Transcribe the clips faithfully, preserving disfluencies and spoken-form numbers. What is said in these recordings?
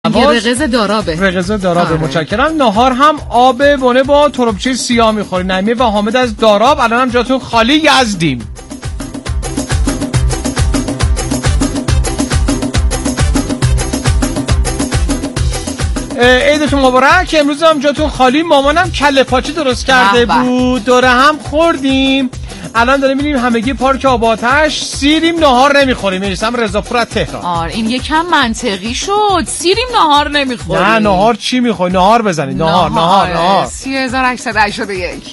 رقیز دارابه. رقیز دارابه. متشکرم. نهار هم آب بونه با تربچه سیاه میخوری. نعیمه و حامد از داراب. الان هم جاتون خالی یزدیم. عیدتون مبارک. امروز هم جاتون خالی. مامانم کله پاچه درست کرده بود، دوره هم خوردیم. الان داریم میریم همگی پارک آباتش. سیریم نهار نمیخوریم. میرسم رضاپور از تهران. آره این یکم منطقی شد. سیریم نهار نمیخوریم. نه نهار چی میخوای؟ نهار بزنید. نهار نهار نهار. سی هزار و هشتصد و هشتاد و یک.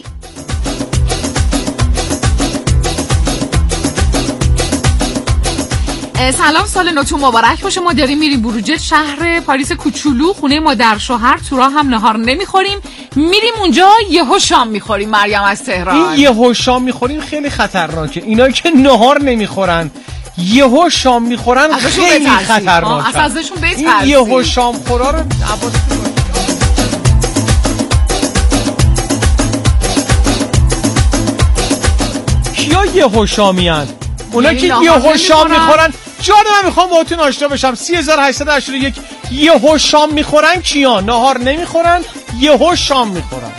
سلام، سال نوتون مبارک باشه. ما داریم میریم بروجرد، شهر پاریس کوچولو، خونه مادر شوهر. تو راه هم نهار نمیخوریم، میریم اونجا یهو شام میخوریم. مریم از تهران. این یهو شام میخوریم خیلی خطرناکه. اینا که نهار نمیخورن یهو شام میخورن خیلی خطرناکه. اصلا ازشون بترسید. این یهو شام خورا رو حواستون کیا یهو شامیان؟ اونا که یهو شام میخورن. جان من میخوام باهاتون آشنا بشم. سی هزار و هشتصد و هشتاد و یک. یهو شام میخورن کیان؟ نهار نمیخورن یهو شام میخورن.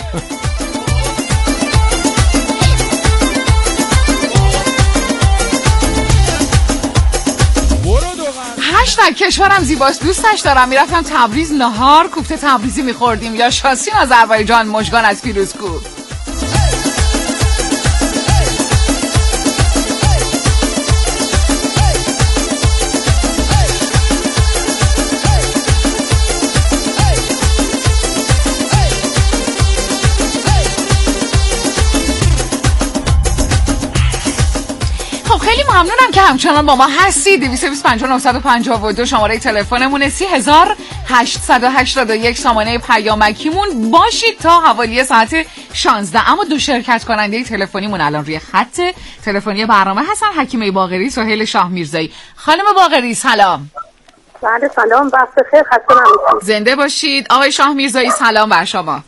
هشتگ کشورم زیباست دوستش دارم. میرفتم تبریز نهار کوفته تبریزی میخوردیم، یا شاسین آذربایجان مژگان از پیروزکو. خیلی ممنونم که همچنان با ما هستید. دویست و بیست و پنج نهصد و پنجاه و دو شماره تلفنمونه. سی هزار و هشتصد و هشتاد و یک سامانه پیامکیمون. باشید تا حوالی ساعت شانزده. اما دو شرکت کننده تلفنیمون الان روی خط تلفنی برنامه هستن. حکیمه باقری، سهیل شاه میرزایی. خانم باقری سلام. بله سلام، وقت بخیر، خسته نباشید. زنده باشید. آقای شاه میرزایی سلام بر شما.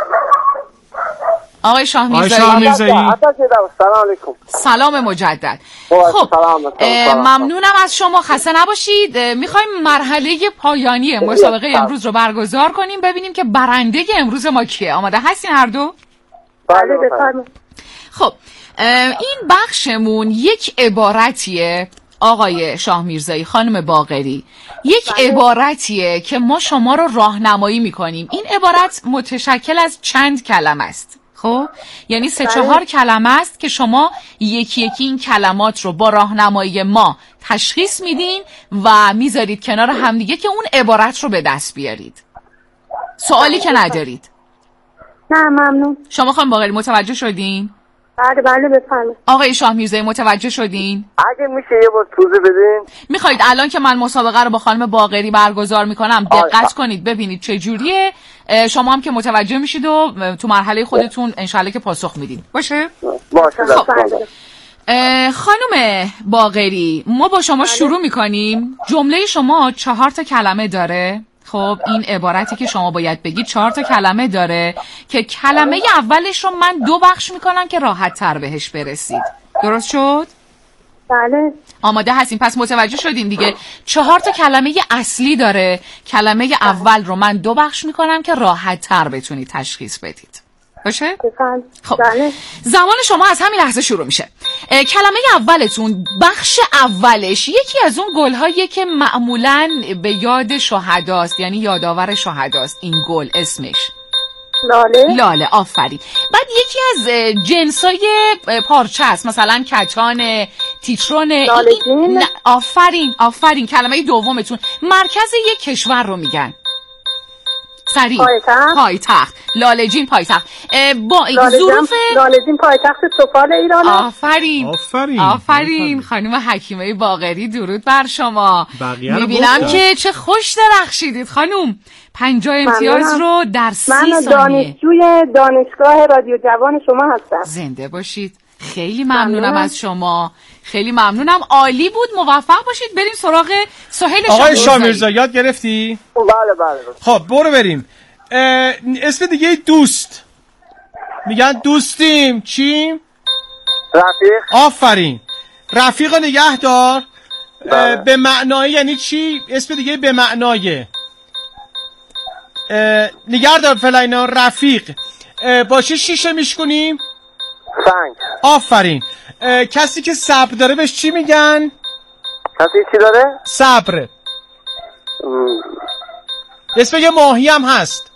آقای شاه میرزایی. شاه میرزایی. سلام علیکم. سلام مجدد. خب ممنونم از شما، خسته نباشید. میخوایم مرحله پایانی مسابقه امروز رو برگزار کنیم، ببینیم که برنده امروز ما کیه. آماده هستین هر دو؟ بله بفرمایید. خب این بخشمون یک عبارتیه آقای شاه میرزایی، خانم باقری، یک بله. عبارتیه که ما شما رو راهنمایی میکنیم. این عبارت متشکل از چند کلمه است. خب یعنی سه چهار کلمه است که شما یکی یکی این کلمات رو با راهنمایی ما تشخیص میدین و میذارید کنار همدیگه که اون عبارت رو به دست بیارید. سوالی که ندارید. نه ممنون. شما خانم باقری متوجه شدین؟ بله بله بفرمایید. آقای شاه میرزایی متوجه شدین؟ اگه میشه یه بار توضیح بدین. میخواید الان که من مسابقه رو با خانم باقری برگزار میکنم دقت کنید ببینید چه جوریه، شما هم که متوجه میشید و تو مرحله خودتون انشالله که پاسخ میدین. باشه؟ باشه. خب. خانم باقری ما با شما شروع میکنیم. جمله شما چهار تا کلمه داره. خب این عبارتی که شما باید بگید چهار تا کلمه داره که کلمه اولش رو من دو بخش میکنم که راحت تر بهش برسید. درست شد؟ بله. آماده هستیم؟ پس متوجه شدین دیگه. چهار تا کلمه اصلی داره. کلمه اول رو من دو بخش میکنم که راحت تر بتونید تشخیص بدید. باشه؟ خب بله. زمان شما از همین لحظه شروع میشه. کلمه اولتون بخش اولش یکی از اون گل‌هاییه که معمولاً به یاد شهداست، یعنی یادآور شهداست. این گل اسمش لاله. لاله. آفرین. بعد یکی از جنسای پارچه است، مثلا کتان، تیترون. لاله‌جین. آفرین آفرین. کلمه دومتون مرکز یک کشور رو میگن. سریع. پایتخت. پایتخت. لاله‌جین پایتخت. با ظروف لاله‌جین پایتخت سفال ایرانه. آفرین. آفرین. آفرین. خانم حکیمه باقری درود بر شما. میبینم که چه خوش درخشیدید خانم. پنجاه امتیاز رو در سی ثانیه. من دانشجوی دانشگاه رادیو جوان شما هستم. زنده باشید. خیلی ممنونم, ممنونم از شما. خیلی ممنونم. عالی بود. موفق باشید. بریم سراغ سهیل شاه. آقای شاه میرزایی یاد گرفتی؟ بله بله. خب برو بریم. اسم دیگه دوست میگن دوستیم. چی؟ رفیق. آفرین. رفیق نگه دار. به معنای یعنی چی؟ اسم دیگه به معنای نگردار فلاینا. رفیق با چه شیشه میشکنیم؟ سنگ. آفرین. کسی که صبر داره بهش چی میگن؟ کسی چی داره؟ صبر. اسم یه ماهی هم هست.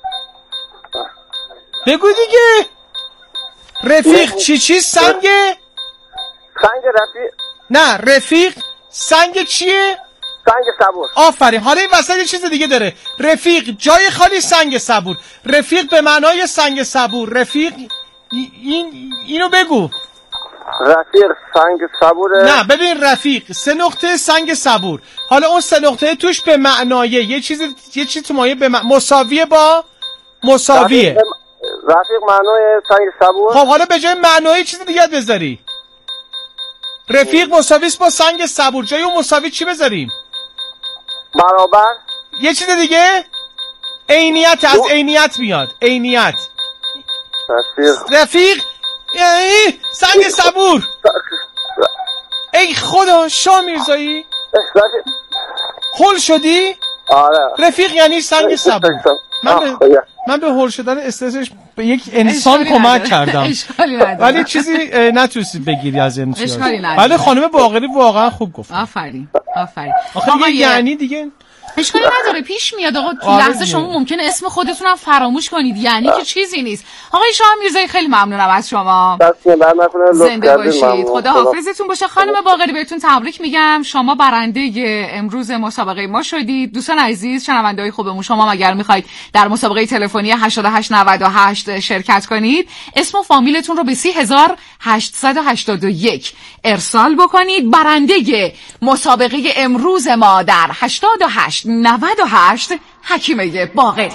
بگو دیگه. رفیق چی چی سنگه؟ سنگ رفیق. نه رفیق سنگ چیه؟ سنگ صبور. آفرین. حالا این وسط یه چیز دیگه داره. رفیق جای خالی سنگ صبور. رفیق به معنای سنگ صبور. رفیق این اینو بگو. رفیق سنگ صبوره. نه ببین رفیق سه نقطه سنگ صبور. حالا اون سه نقطه توش به معنای یه چیز یه چیز تو مایه به م... مساویه با مساویه. رفیق, رفیق معنای سنگ صبور. خب حالا به جای معنای چیز دیگه بذاری. رفیق مساویس با سنگ صبور. جای اون مساوی چی بذاریم؟ برابر. یه چیز دیگه؟ عینیت. از عینیت میاد. عینیت. رفیق رفیق یعنی سنگ صبور. ای خدا شاه میرزایی هول شدی؟ آره. رفیق یعنی سنگ صبور. من به من به هول شدن استرسش به یک انسان کمک کردم ولی چیزی نتونستی بگیری از امتیاز. ولی خانم باقری واقعا خوب گفت. آفرین آفرین. آخه یعنی دیگه اشکالی نداره پیش میاد آقا. تو لحظه شما ممکنه اسم خودتون هم فراموش کنید یعنی که چیزی نیست. آقای شاه میرزایی خیلی ممنونم از شما. زنده باشید. خدا حافظتون باشه. خانم باقری بهتون تبریک میگم. شما برنده امروز مسابقه ما شدید. دوستان عزیز شنونده‌های خوبمون شما اگر میخواید در مسابقه تلفنی هشتاد و هشت نود و هشت شرکت کنید اسم و فامیلتون رو به سی هزار هشتصد و هشتاد و یک ارسال بکنید. برنده مسابقه امروز ما در هشتاد و هشت نود و هشت حکیمه باقری.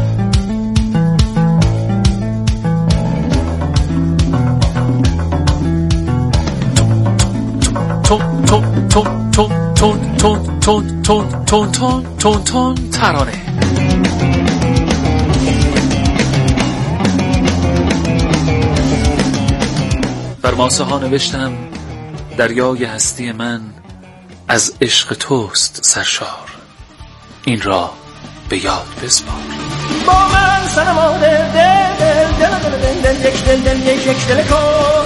تون تون تون تون تون تون تون تون تون تون تون تون ترانه. بر ماسه ها نوشتم دریای هستی من از عشق توست سرشار، این را به یاد بسپار. با من سنما دل دل دل دل دل دل یک دل دل یک یک دل کن.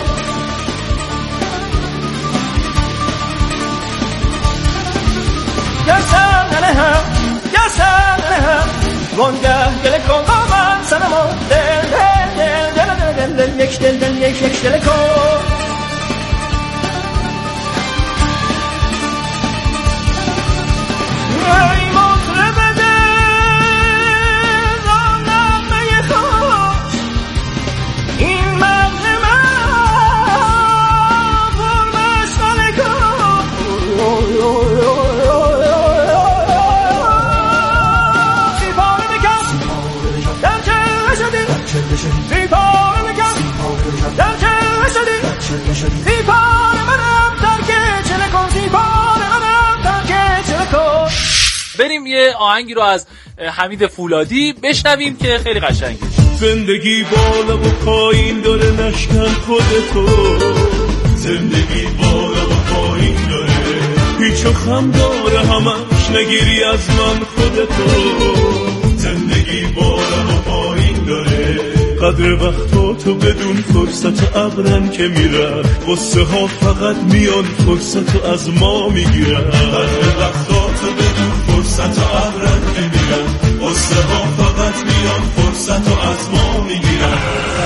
گرسم ننهم گرسم ننهم وانگه دل کن. با من سنما دل دل دل دل دل دل یک دل دل یک یک دل کن. ای مطرب دل را نغمه خوش این مغز من پر مشغله کن. سیپاره بکن در چله شدی سیپاره بکن در چله شدی سیپاره منم در که چله کن سیپاره منم در که چله کن. بریم یه آهنگی رو از حمید فولادی بشنویم که خیلی قشنگه. زندگی بالا و پایین داره نشکن خودتو. زندگی بالا و پایین داره پیچ و خم داره همش نگیری از من خودتو. زندگی بالا و پایین داره قدر وقتاتو بدون فرصت ابرن که میرن قصه ها فقط میان فرصتو از ما میگیرن. قدر وقتاتو بدون فرصت ابرن که میرن قصه ها فقط میان فرصتو از ما میگیرن.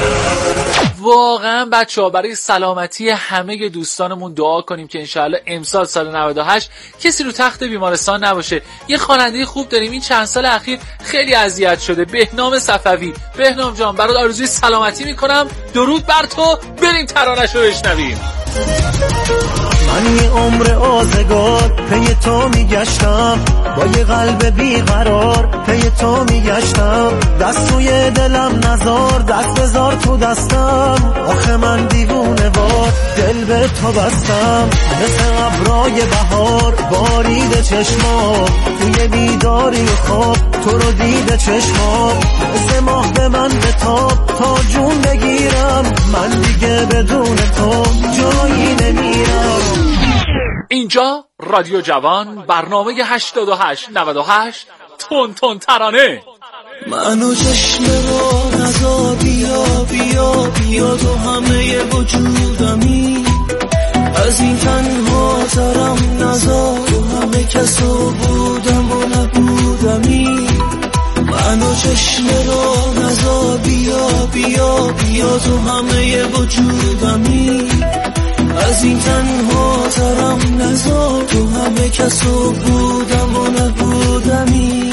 واقعا بچه‌ها برای سلامتی همه دوستانمون دعا کنیم که انشاءالله امسال سال نود و هشت کسی رو تخت بیمارستان نباشه. یه خواننده خوب داریم این چند سال اخیر خیلی اذیت شده، بهنام صفوی. بهنام جان برات آرزوی سلامتی میکنم. درود بر تو. بریم ترانه‌ش رو بشنویم. من یه عمر آزگار پی تو میگشتم با یه قلب بیقرار پی تو میگشتم. دست توی دلم نزار دست بذار تو دستم. آخه من دیوونه وار دل به تو بستم. مثل ابرای بهار بارید چشمام توی بیداری و خواب تو رو دیده چشمام. مثل ماه به من بتاب تا جون بگیرم من دیگه بدون تو جایی نمیرم. اینجا رادیو جوان برنامه هشتاد و هشت نود و هشت تون تون ترانه. منو چشم رو نزا بیا بیا بیا تو همه وجودمی از این تنها ترم نزا تو همه کسو بودم و نبودمی منو چشم رو نزا بیا بیا بیا تو همه وجودمی از این تنها ترم نزا تو همه کسو بودم و نبودمی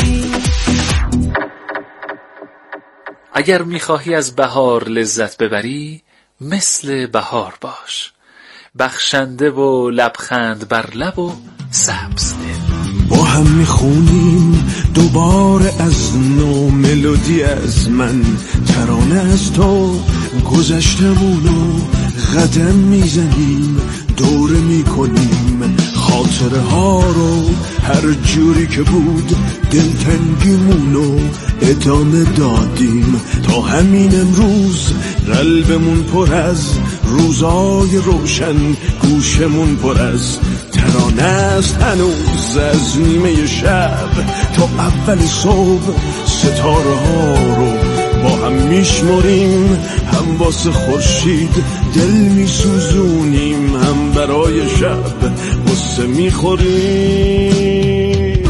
اگر میخواهی از بهار لذت ببری مثل بهار باش بخشنده و لبخند بر لب و سبز دل با هم میخونیم دوباره از نو ملودی از من ترانه از تو گذشتمونو قدم میزنیم دوره میکنیم خاطره ها رو هر جوری که بود دلتنگیمونو ادامه دادیم تا همین امروز قلبمون پر از روزای روشن گوشمون پر از ترانه است هنوز از نیمه شب تا اول صبح ستاره ها رو با هم میشمریم هم واسه خورشید دل میسوزونیم هم برای شب قصه میخوریم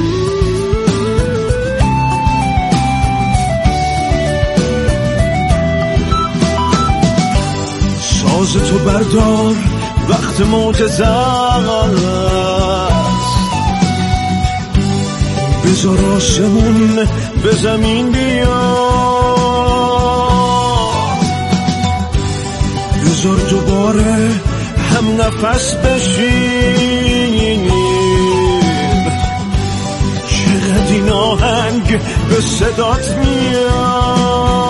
ساز تو بردار وقت معجزه است بذار آسمون به زمین بیاد بذار دوباره هم نفس بشیم چقدر این آهنگ به صدات میاد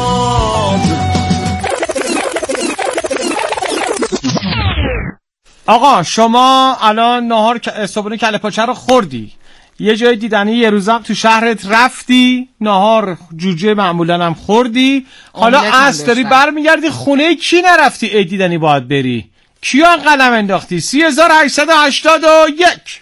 آقا شما الان نهار صبحونه کله پاچه رو خوردی یه جای دیدنی یه روزم تو شهرت رفتی نهار جوجه معمولا هم خوردی حالا عصر داری برمیگردی خونه کی نرفتی عید دیدنی باید بری کیا قلم انداختی سی هزار و هشتصد و هشتاد و یک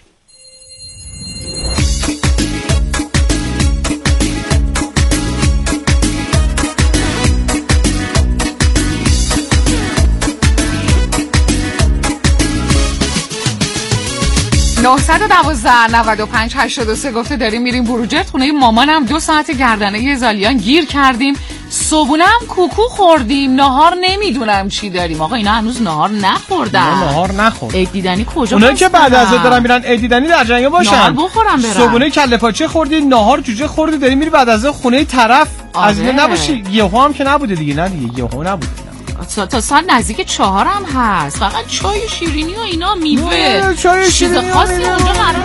نهصد و دوازده نود و پنج هشتاد و سه گفته داریم میریم بروجرد خونه مامانم دو ساعت گردنه زالیان گیر کردیم صبحونه هم کوکو خوردیم نهار نمیدونم چی داریم آقا اینا هنوز نهار نخوردن نهار نخورد عید دیدنی کجا اونایی که بعد از دارن میرن عید دیدنی در جنگه باشن نهار بخورم برن صبحونه کله پاچه خوردی نهار جوجه خوردی داری میری بعد از خونه طرف آره. از اینا نباشی یهو هم که نبوده دیگه نه دیگه یهو نبوده تا ساعت نزدیک چهار هم هست فقط چای شیرینی و اینا میوه چیز خاصی اونجا قرار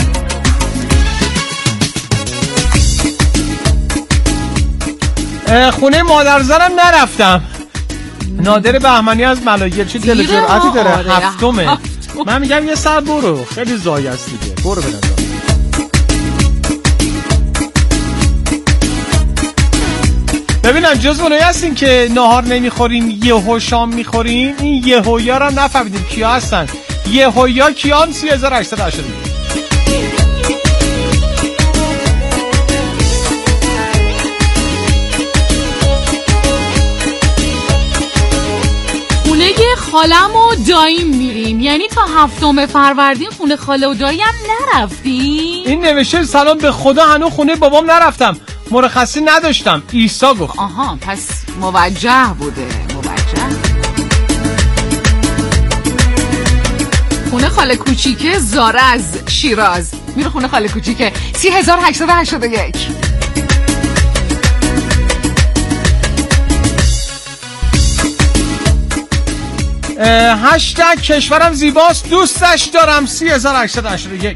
خونه مادرزنم نرفتم نادر بهمنی از ملایر چه دل جرأتی داره هفتمه من میگم یه سر برو خیلی زایی است دیگه برو به نظر ببینم جز اونایی هستین که نهار نمیخوریم یهو شام میخوریم این یهویا رو هم نفهمیدیم کیا هستن یهویا کیان سی هزار و هشتصد و هشتاد خونه خالم و داییم میریم یعنی تا هفتم فروردین خونه خاله و داییم نرفتیم این نوشته سلام به خدا هنو خونه بابام نرفتم مرخصی نداشتم عیسی گفت آها پس موجه بوده موجه خونه خاله کوچیکه زاره از شیراز میره خونه خاله کوچیکه سی هزار و هشتصد و هشتاد و یک هشتگ کشورم زیباست دوستش دارم سی هزار و هشتصد و هشتاد و یک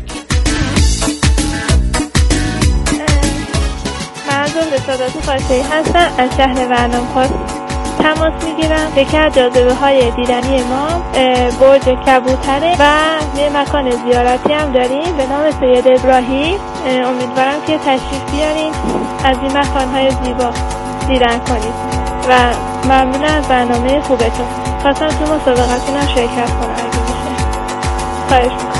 به صداتو فارسی هستم از شهر ورنام خواست تماس میگیرم یکی از جاذبه های دیدنی ما برج کبوتره و یه مکان زیارتی هم داریم به نام سید ابراهیم امیدوارم که تشریف بیارین از این مکان های زیبا دیدن کنید و ممنون از برنامه خوبتون خواستم تو مسابقتون هم شرکت کنم اگه میشه خواهش میکنم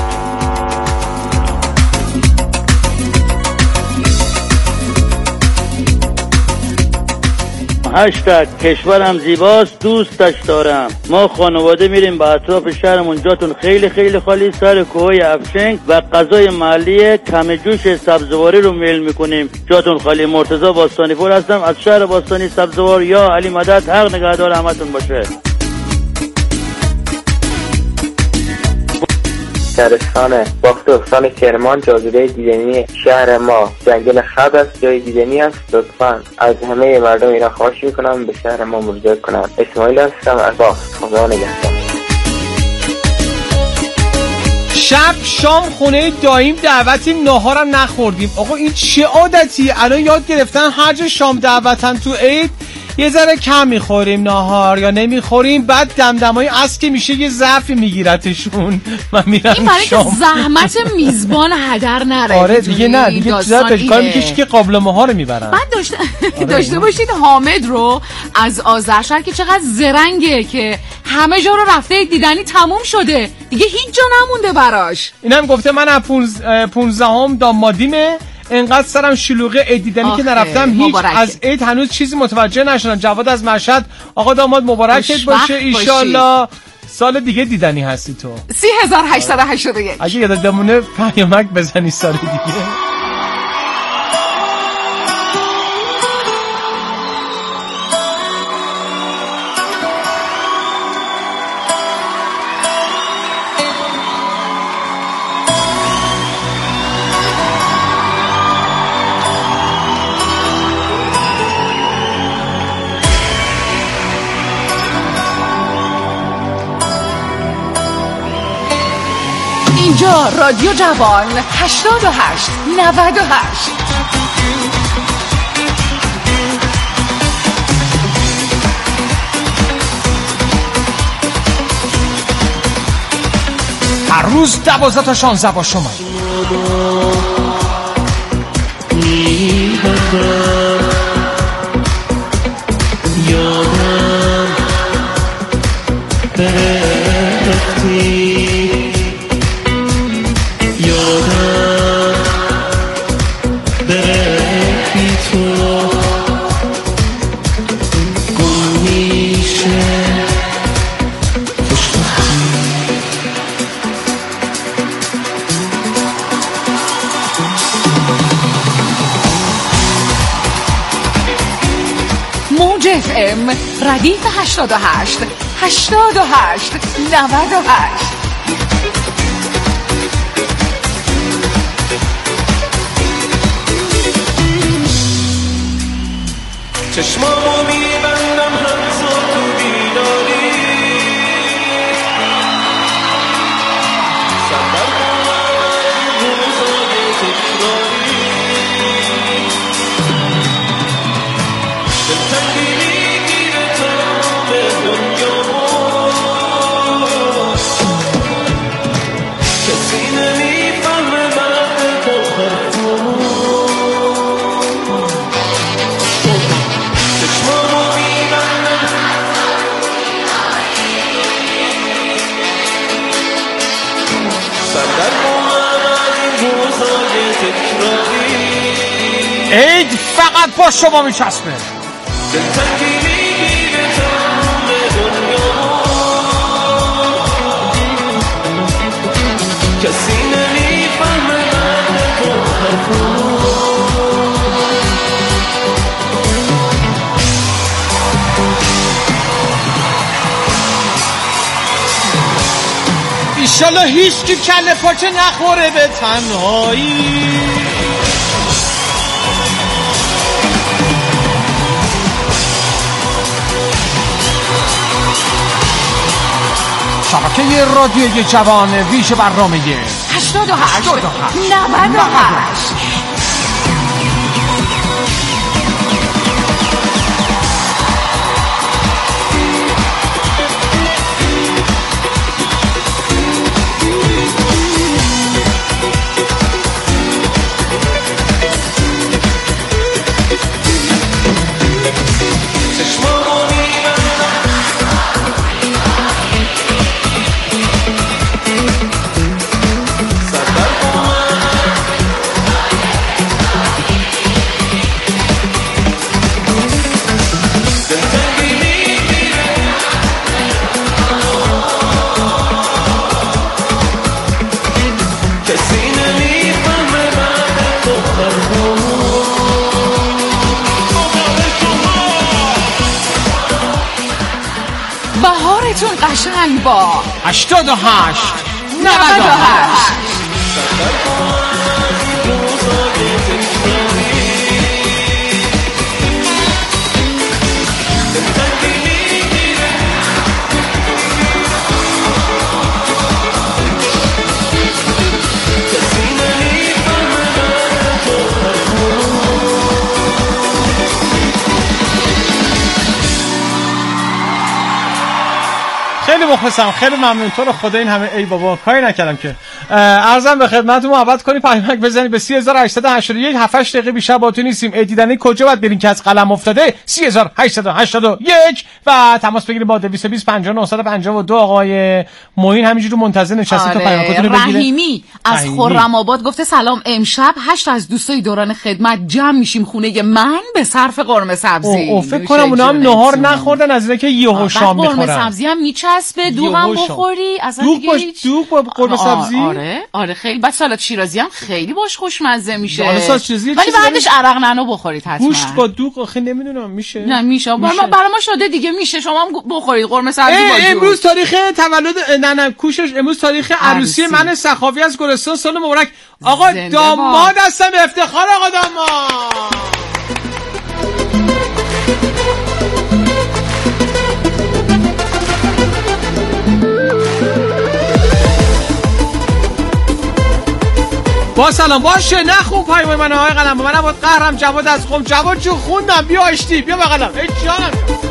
هشتگ کشورم زیباست دوستش دارم. ما خانواده میریم به اطراف شهرمون، جاتون خیلی خیلی خالی، سر کوههای افشنگ و غذای محلی کم جوش سبزواری رو میل میکنیم، جاتون خالی. مرتضی باستانی پور هستم از شهر باستانی سبزوار. یا علی مدد، حق نگهدار همتون باشه. شهرستان باخت استان کرمان جاذبه دیدنی شهر ما جنگل خب است، جای دیدنی است. لطفا از همه مردم ایران خواهش میکنم به شهر ما مراجعه کنم. اسماعیل هستم از باخت. خدا نگهدار. شب شام خونه داییم دعوتیم، ناهارم نخوردیم. آقا این چه عادتی؟ الان یاد گرفتن هر جا شام دعوتن تو عید یه ذره کم میخوریم ناهار یا نمیخوریم، بعد دمدمای عصر که میشه یه ضعفی میگیرتشون و میرن این برای که زحمت میزبان هدر نره. آره دیگه نه دیگه چیزا کار میکشی که قابل ماها رو میبرن. بعد داشته آره داشته باشید حامد رو از آذرشهر که چقدر زرنگه که همه جا رو رفته دیدنی تموم شده دیگه هیچ جا نمونده براش. اینم گفته من از پونزدهم دامادیمه، انقدر سرم شلوغه عید دیدنی که نرفتم هیچ مبارکه. از عید هنوز چیزی متوجه نشدم. جواد از مشهد، آقا داماد مبارکت باشه ایشالله سال دیگه دیدنی هستی تو. سی هزار و هشتصد و هشتاد و یک اگه یادمونه پیامک بزنی سال دیگه. اینجا رادیو جوان هشتاد و هشت نود و هشت. هر روز دوازده تا شانزده با شما. یادم برفتی، یادم برفتی تو گم میشه موج اف ام ردیف هشتاد و هشت هشتاد و هشت نود و هشت. چشمامو میبندم حتی تو بیداری، سفر کنم روزای تکراری، دلتنگی میگیره تا به دنیامو، کسی نمیفهمه بعد تو حرفامو. عید فقط با شما میچسبه. کسی نمیفهمه تو حرفو. ایشالله هیچ کی کله پاچه نخوره به تنهایی. شبکه رادیوی جوان ویژه برنامه هشتاد و هشت نود و هشت. صبحتون قشنگ با هشتاد و هشت نود و هشت. خیلی مخلصم، خیلی ممنون. تو رو خدا این همه ای بابا کاری نکردم که. عرضم به خدمتتون محبت کنید، پیامک بزنید به سه هزار و هشتصد و هشتاد و یک. هفت هشت دقیقه بیشتر باهاتون نیستیم. دیدنی کجا باید برین که از قلم افتاده؟ سه هزار و هشتصد و هشتاد و یک و تماس بگیرید با دویست و بیست پنجاه و نه صد و پنجاه و دو. آقای معین همینجوری منتظر نشسته تا پیامکاتون رو بگیره. رحیمی از خرم آباد گفته سلام، امشب هشت از دوستای دوران خدمت جمع میشیم خونه من به صرف قرمه سبزی. او فکر کنم اونا هم نهار نخوردن از اینکه یهو شام میخورن. قرمه سبزی هم میچسبه، دوغم بخوری اصلا دوغ دیگه باش هیچ. دوغ با قرمه سبزی. آره آره خیلی. بعد سالاد شیرازی هم خیلی باش خوشمزه میشه. سالاد شیرازی ولی بعدش عرق نعنا بخورید حتما. گوشت با دوغ آخه نمیدونم میشه. نه میشه. برای ما برای ما شده دیگه میشه. شما هم بخورید قرمه سبزی با دوغ. امروز تاریخ تولد نه نه کوشش امروز تاریخ عروسی من سخاوی از گلستان. سال مبارک. آقا داماد هستم، به افتخار آقا داماد. با سلام باشه نخون پایمای من آقای قلم. من بود قهرم جواد از قم. جواد جو خوندم، بیا اشتی بیا بقلم. ای جانم.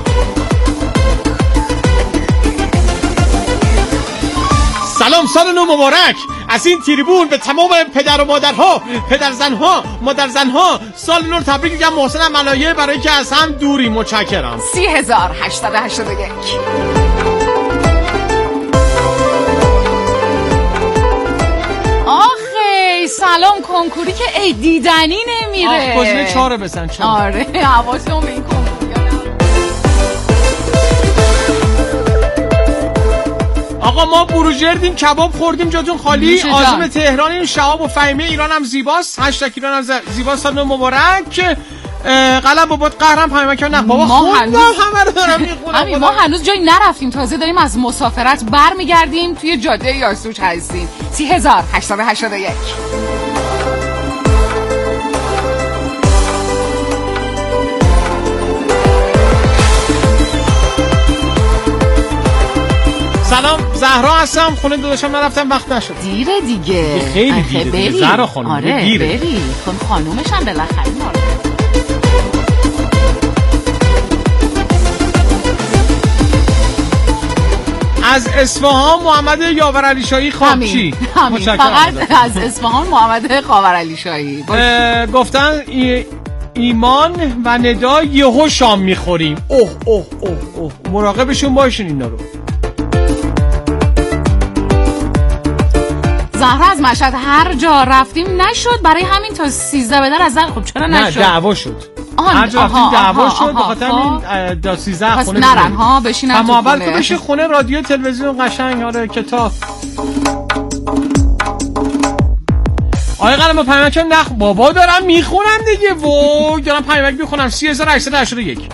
سلام، سال نو مبارک از این تریبون به تمام پدر و مادرها، پدر زنها، مادر زنها. سال نو تبریک میگم. محسن ملایه برای که از هم دوری. متشکرم. سه هزار و هشتصد و هشتاد و یک. سلام، کنکوری که ای دیدنی نمیره. آخ گزینه چهاره بزن. چهار. آره حواسم به این کنکوری. آقا ما بروجردیم، کباب خوردیم، جاتون خالی. عازم تهرانیم، شهاب و فهیمه ایران هم زیباست. هشتگ ایران هم زیباست. سال نو مبارک. قلم بابات قهرم پیامک نه بابا خوندم همه رو دارم میخونم. ما هنوز جایی نرفتیم، تازه داریم از مسافرت برمیگردیم، توی جاده یاسوج هستیم. سه هزار و هشتصد و هشتاد و یک. سلام، زهرا هستم. خونه داداشم نرفتم، وقت نشد. دیره دیگه. خیلی دیره دیگه. زهرا خانم. آره دیره. بری. خون خانومش هم بالاخره ناره. از اصفهان محمد یاورعلی شاهی خاکچی. همین فقط از اصفهان محمد خاورعلی شاهی. گفتن ای... ایمان و ندا یهو شام میخوریم. اوه اوه اوه اوه مراقبشون باشین اینا رو. زهرا از مشهد هر جا رفتیم نشد، برای همین تا سیزده بدر از در. خب چرا نشد؟ نه دعوا شد. هر جا رفتیم دعوا شد، بخاطر این تا سیزده خونه نرن ها بشینن تو خونه. اول بشه خونه رادیو تلویزیون قشنگ. آره کتاب. آقای قلم پیامک نخ بابا دارم میخونم دیگه. وای دارم پیامک میخونم. سه هزار و هشتصد و هشتاد و یک.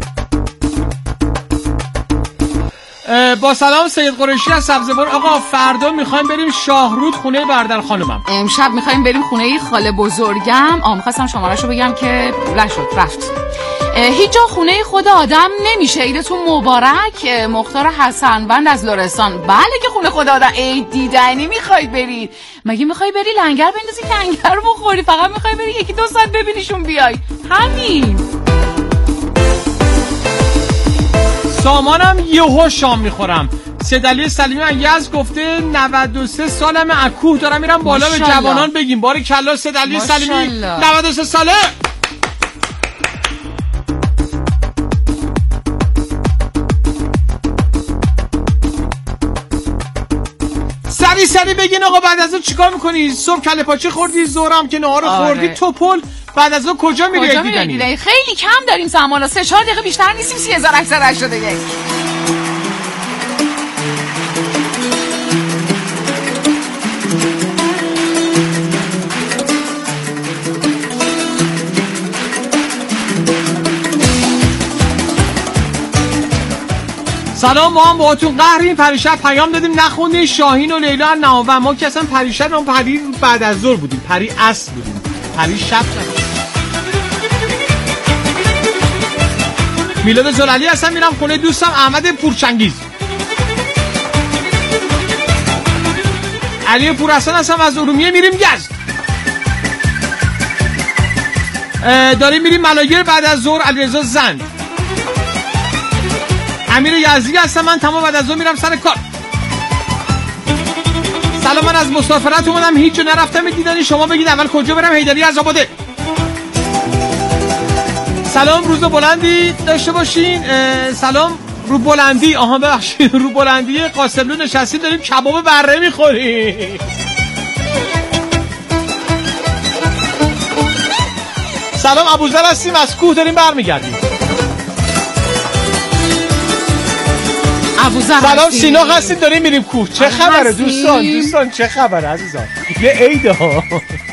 با سلام، سید قریشی از سبزوار. آقا فردا میخوایم بریم شاهرود خونه برادر خانومم. امشب میخوایم بریم خونه خاله بزرگم. آ میخواستم شمارهشو بگم که نشد رفت. هیچ جا خونه خود آدم نمیشه. عیدتون مبارک. مختار حسنوند از لرستان. بله که خونه خود آدم. ای دیدنی میخواید برید؟ مگه میخوای بری لنگر بندازی کنگر بخوری؟ فقط میخوای بری یکی دو ساعت ببینیشون بیای؟ همین. سامانم یهو شام میخورم. سیدعلی سلیمی من یزد گفته نود و سه سالم، اکوه دارم میرم بالا به جوانان بگیم. باری کلا سیدعلی سلیمی نود و سه ساله. سری سری بگین آقا بعد از اون چیکار میکنی؟ صبح کله پاچه خوردی، ظهرم که نهار خوردی، توپل. بعد از اون کجا میری دیدنی؟ خیلی کم داریم زمانا. سه چهار دقیقه بیشتر نیستیم. سه هزار و هشتصد و هشتاد و یک. سلام، ما هم باهاتون قهریم. پریشب پیام دادیم نخوندین. شاهین و لیلا از نهاون. ما که اصلا پریشب هم پری بعد از ظهر بودیم، پری عصر بودیم، پری شب نبودیم. میلاد زلالی هستم، میرم خونه دوستم احمد پورچنگیز. علی پورحسن هستم، از ارومیه میریم یزد. داریم میریم ملایر بعد از ظهر علیرضا زند. امیر یزدی هستم، من تمام بعد از ظهر میرم سر کار. سلام، من از مسافرت اومدم، هیچ جا نرفتم دیدنی، شما بگید اول کجا برم؟ حیدری از آباده. سلام، روز بلندی داشته باشین. سلام رو بلندی، آها ببخشید، رو بلندی قاسملو نشستیم داریم کباب بره میخوریم. سلام، ابوذر هستیم، از کوه داریم برمیگردیم. ابوذر سلام، سینا هستیم داریم میریم کوه. چه خبره دوستان؟ دوستان چه خبره عزیزان؟ یه عیده ها.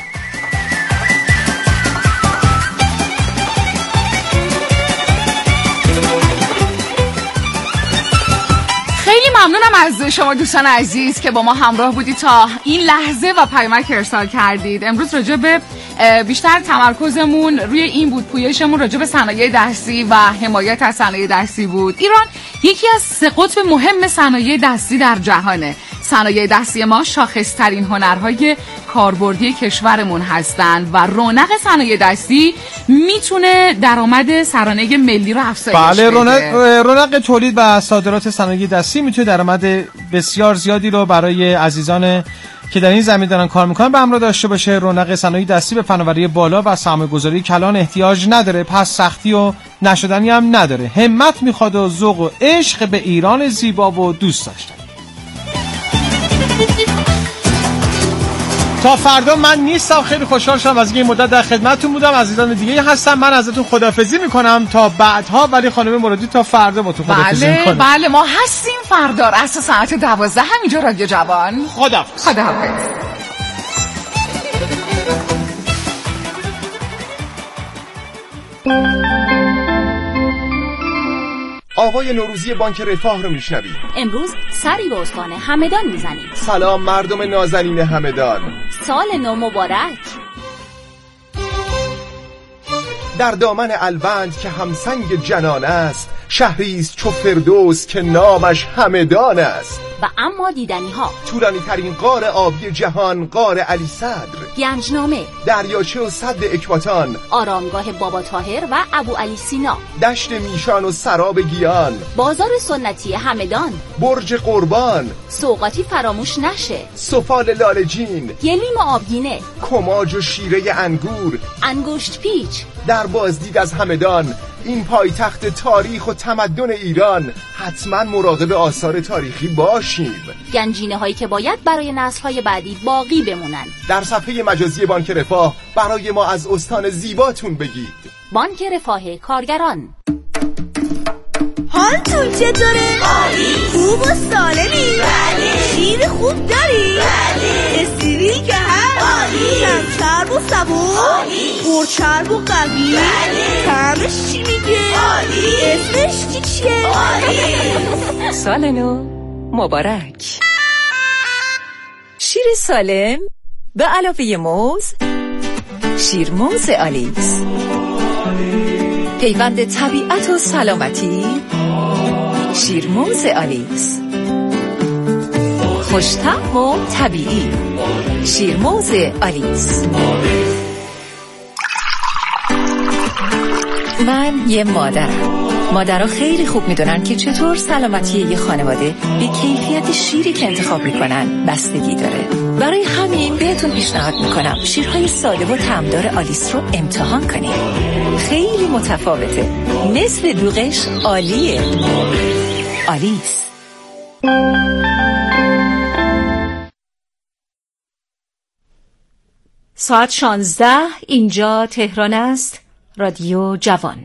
خیلی ممنونم از شما دوستان عزیز که با ما همراه بودید تا این لحظه و پیامک ارسال کردید. امروز راجع به بیشتر تمرکزمون روی این بود، پویشمون راجع به صنایع دستی و حمایت از صنایع دستی بود. ایران یکی از سه قطب مهم صنایع دستی در جهانه. صنایع دستی ما شاخص‌ترین هنرهای کاربردی کشورمون هستند و رونق صنایع دستی میتونه درآمد سرانه ملی رو افزایش بده. بله، رونق رونق تولید و صادرات صنایع دستی میتونه درآمد بسیار زیادی رو برای عزیزان که در این زمین دارن کار میکنن به همراه داشته باشه. رونق صنایع دستی به فناوری بالا و سرمایه‌گذاری کلان احتیاج نداره، پس سختی و نشدنی هم نداره. همت میخواد و ذوق و عشق به ایران زیبا و دوست داشتن. تا فردا من نیستم، خیلی خوشحال شدم از اینکه این مدت در خدمتتون بودم. عزیزان دیگه هستم، من ازتون خداحافظی میکنم تا بعدها، ولی خانم مرادی تا فردا با تو خداحافظی بله میکنه. بله ما هستیم فردا از ساعت دوازده همینجا رادیو جوان. خداحافظ. خداحافظ. آقای نوروزی بانک رفاه رو میشنوید. امروز سری به استان همدان میزنید. سلام مردم نازنین همدان، سال نو مبارک. در دامن الوند که همسنگ جنان است، شهریست چو فردوس که نامش همدان است. و اما دیدنی ها: طولانی ترین غار آبی جهان، غار علی صدر، گنجنامه، دریاچه و سد اکباتان، آرامگاه بابا طاهر و ابو علی سینا، دشت میشان و سراب گیان، بازار سنتی همدان، برج قربان، سوغاتی فراموش نشه، سفال لالجین، گلیم آبگینه، کماج و شیره انگور، انگشت پیچ. در بازدید از همدان، این پایتخت تاریخ و تمدن ایران، حتما مراقب آثار تاریخی باشیم. گنجینه هایی که باید برای نسل های بعدی باقی بمونن. در صفحه مجازی بانک رفاه برای ما از استان زیباتون بگید. بانک رفاه کارگران. حالتون چطوره؟ عالی. خوب و سالمی؟ بله. شیر خوب داری؟ بله. استریل که هست؟ عالی. کم چرب و سبون؟ عالی. پرچرب و قوی؟ بله. طعمش چی میگه؟ عالی. اسمش چی چیه؟ عالی. سال نو مبارک. شیر سالم به علاوه موز، شیر موز آلیس، پیوند طبیعت و سلامتی، شیرموز آلیس، خوش‌طعم و طبیعی، شیرموز آلیس. من یه مادرم. مادرها خیلی خوب میدونن که چطور سلامتی یه خانواده به کیفیت شیری که انتخاب میکنن بستگی داره. برای همین بهتون پیشنهاد میکنم شیرهای ساده و طعمدار آلیس رو امتحان کنید. خیلی متفاوته، مثل دوغش عالیه. آلیس. ساعت شانزده اینجا تهران است. رادیو جوان.